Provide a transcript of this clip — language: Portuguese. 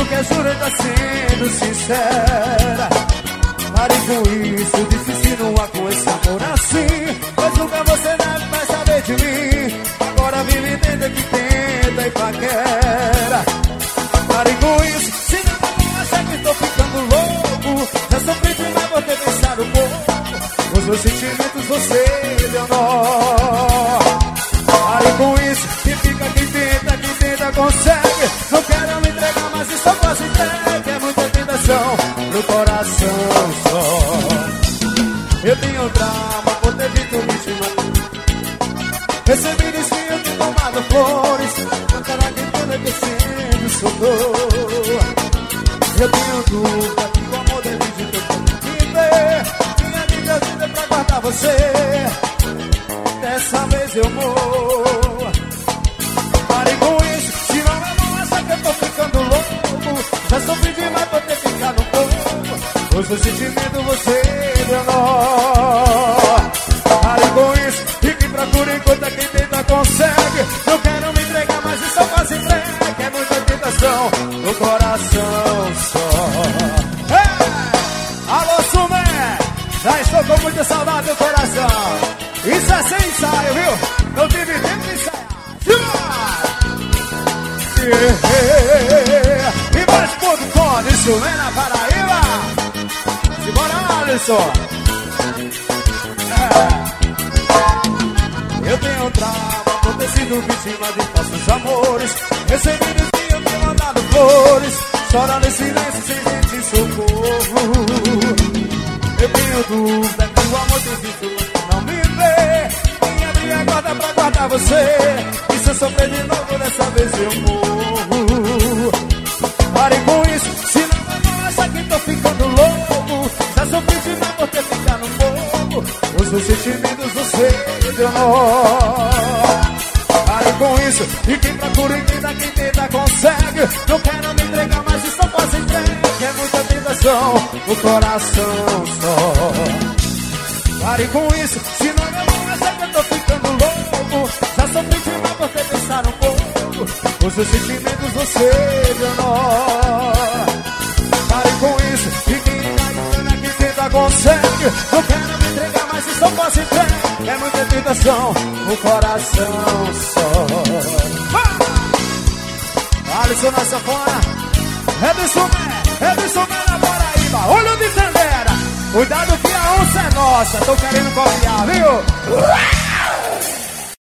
Porque juro tá sendo sincera. Pare com isso, descontinua com esse amor assim. Mas nunca você deve mais saber de mim. Agora vive tenta que tenta e paquera. Pare com isso, se não acha que estou ficando louco. Já sofri demais por ter pensado um pouco. Os meus sentimentos você deu nó. Pare com isso, que fica quem tenta consegue. Não quero me entregar, mas isso eu quase entregue. É muita tentação no coração só. Eu tenho trauma por ter visto vítima. Recebi desvio de tomado flores. Será que tudo é que sempre soltou? Eu tenho dúvida que o amor deve de me ver. Minha vida é pra guardar você. Dessa vez eu morro. Pare com isso, se não é bom, acha que eu tô ficando louco. Já sofri demais por ter ficado pouco. Os meus sentimentos você deu nó. Pare com isso, e que procura enquanto quem tenta consegue. Não quero me entregar, mas isso eu quase entrego. É muita tentação no coração só. Alô, Sumé, já estou com muita saudade do coração. Isso é sem ensaio, viu? Não tive tempo de ensaiar. E mais ponto, isso vem na Paraíba. Simbora, Alisson. Eu tenho trauma por ter sido vítima de falsos amores. Recebi desvio, tenho mandado flores. Chorando em silêncio sem gente socorro. Eu tenho dúvida que o amor tem visto não me vê. Minha briga guarda pra guardar você. E se eu sofrer de novo, dessa vez eu morro. Pare com isso, se não acha que tô ficando louco. Já sofri demais por ter ficado pouco. Os meus sentimentos você deu nó. Pare com isso, e quem procura e quem tenta consegue. Não quero me entregar, mas isso eu posso entregar. É muita tentação no coração só. Pare com isso, se não acha que eu tô ficando louco. Já sofri demais por ter pensado um pouco. Os meus sentimentos você deu nó. Pare com isso, e quem tenta consegue. Não quero me entregar, mas isso eu posso entregar. É muita tentação no coração só. Alisson na sanfona, Edson na Paraíba. Olho de Tandera, cuidado que a onça é nossa. Tô querendo copiar, viu?